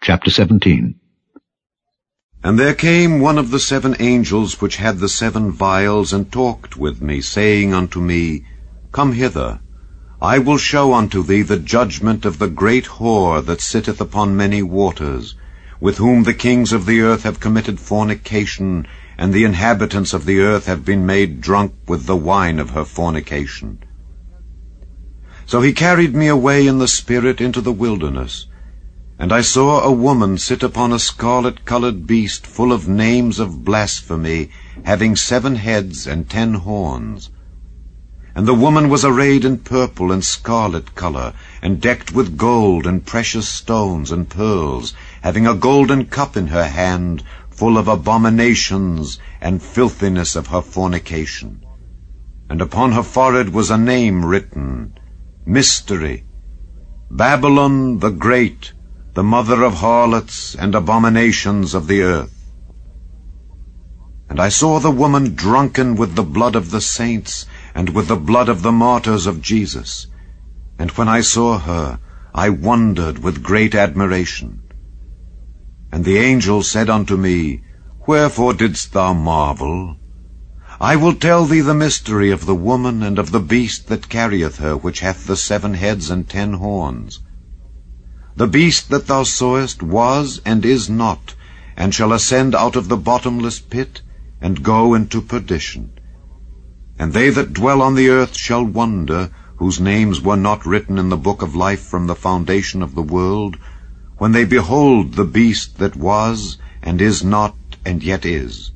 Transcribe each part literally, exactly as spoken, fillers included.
Chapter seventeen. And there came one of the seven angels which had the seven vials, and talked with me, saying unto me, Come hither, I will show unto thee the judgment of the great whore that sitteth upon many waters, with whom the kings of the earth have committed fornication, and the inhabitants of the earth have been made drunk with the wine of her fornication. So he carried me away in the spirit into the wilderness, and I saw a woman sit upon a scarlet-colored beast full of names of blasphemy, having seven heads and ten horns. And the woman was arrayed in purple and scarlet color, and decked with gold and precious stones and pearls, having a golden cup in her hand, full of abominations and filthiness of her fornication. And upon her forehead was a name written, Mystery, Babylon the Great, the mother of harlots and abominations of the earth. And I saw the woman drunken with the blood of the saints, and with the blood of the martyrs of Jesus. And when I saw her, I wondered with great admiration. And the angel said unto me, Wherefore didst thou marvel? I will tell thee the mystery of the woman, and of the beast that carrieth her, which hath the seven heads and ten horns. The beast that thou sawest was and is not, and shall ascend out of the bottomless pit, and go into perdition. And they that dwell on the earth shall wonder, whose names were not written in the book of life from the foundation of the world, when they behold the beast that was, and is not, and yet is.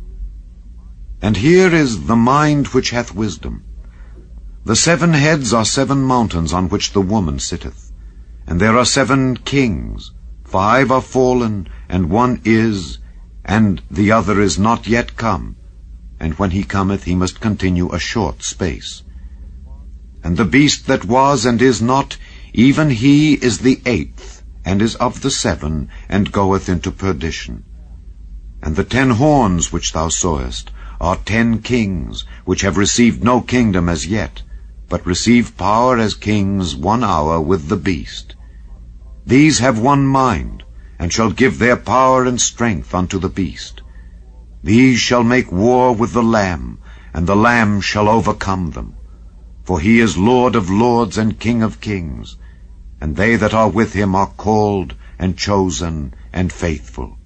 And here is the mind which hath wisdom. The seven heads are seven mountains on which the woman sitteth. And there are seven kings, five are fallen, and one is, and the other is not yet come, and when he cometh he must continue a short space. And the beast that was and is not, even he is the eighth, and is of the seven, and goeth into perdition. And the ten horns which thou sawest are ten kings, which have received no kingdom as yet, but receive power as kings one hour with the beast. These have one mind, and shall give their power and strength unto the beast. These shall make war with the Lamb, and the Lamb shall overcome them. For he is Lord of lords and King of kings, and they that are with him are called, and chosen, and faithful.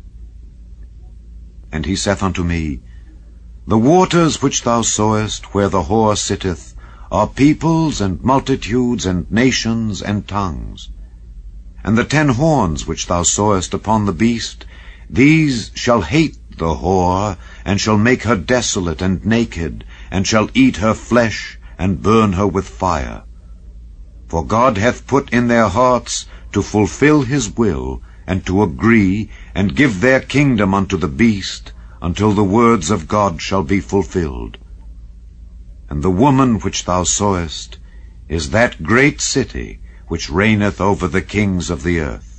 And he saith unto me, The waters which thou sawest, where the whore sitteth, are peoples, and multitudes, and nations, and tongues. And the ten horns which thou sawest upon the beast, these shall hate the whore, and shall make her desolate and naked, and shall eat her flesh, and burn her with fire. For God hath put in their hearts to fulfill his will, and to agree, and give their kingdom unto the beast, until the words of God shall be fulfilled. And the woman which thou sawest is that great city, which reigneth over the kings of the earth.